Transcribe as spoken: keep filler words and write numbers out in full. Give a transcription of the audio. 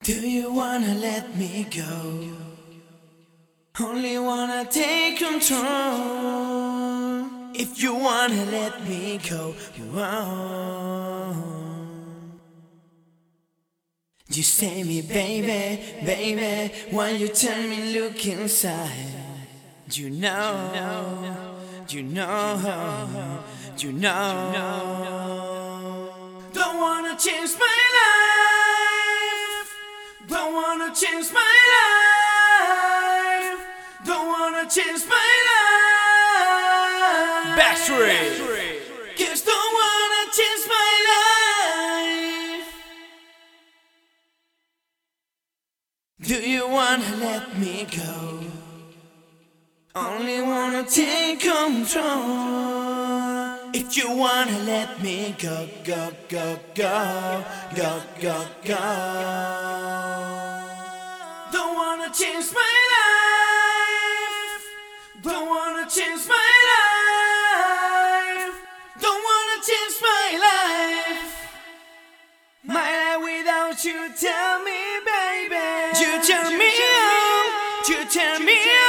Do you wanna let me go? Only wanna take control. If you wanna let me go, whoa. You say me, baby, baby, while you tell me look inside. You know, you know, you know. Don't wanna change my life. Don't wanna change my life. Don't wanna change my life. Backstreet. Cause don't wanna change my life. Do you wanna let me go? Only wanna take control. If you wanna let me go, go, go, go, go, go, go. Don't wanna change my life. Don't wanna change my life. Don't wanna change my life. My life without you, tell me, baby. You turn me on. You turn me on.